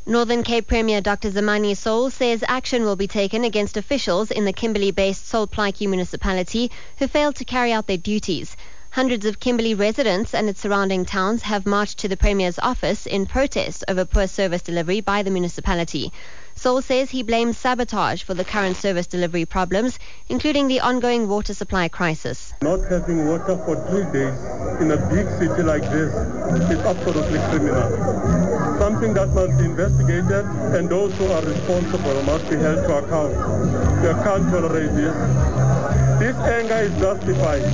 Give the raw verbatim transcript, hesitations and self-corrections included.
Northern Cape Premier Doctor Zamani Soul says action will be taken against officials in the Kimberley-based Solplaatje municipality who failed to carry out their duties. Hundreds of Kimberley residents and its surrounding towns have marched to the Premier's office in protest over poor service delivery by the municipality. Soul says he blames sabotage for the current service delivery problems, including the ongoing water supply crisis. Not having water for three days in a big city like this is absolutely criminal. Something that must be investigated, and those who are responsible must be held to account. We can't tolerate this. This anger is justified.